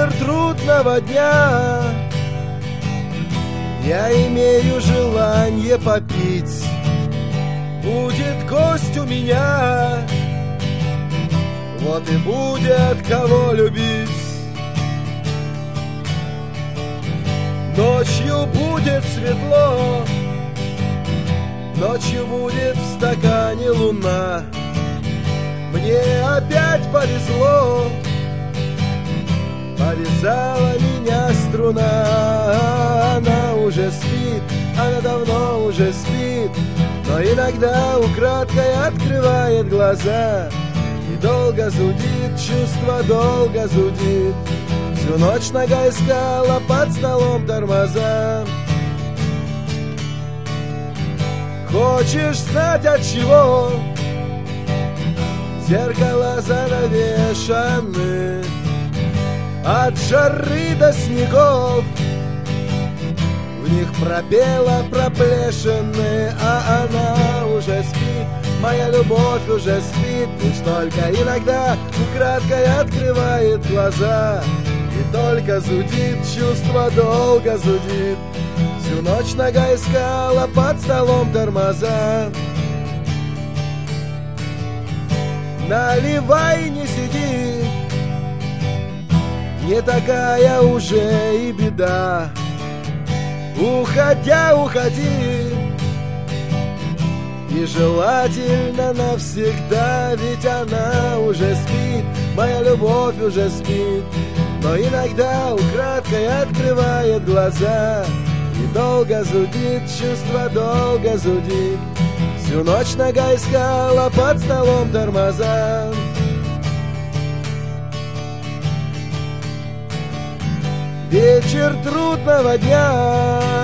вечер трудного дня я имею желание попить. Будет гость у меня, вот и будет кого любить. Ночью будет светло, ночью будет в стакане луна. Мне опять повезло, повязала меня струна. Она уже спит, она давно уже спит, но иногда украдкой открывает глаза. И долго зудит, чувство долго зудит. Всю ночь нога искала под столом тормоза. Хочешь знать от чего? Зеркала занавешаны от жары до снегов. В них пропела проплешины, а она уже спит. Моя любовь уже спит, лишь только иногда украдкой открывает глаза. И только зудит, чувство долго зудит. Всю ночь нога искала под столом тормоза. Наливай, не сиди, не такая уже и беда. Уходя, уходи, и желательно навсегда. Ведь она уже спит, моя любовь уже спит, но иногда украдкой открывает глаза. И долго зудит, чувство долго зудит. Всю ночь нога искала под столом тормоза. Вечер трудного дня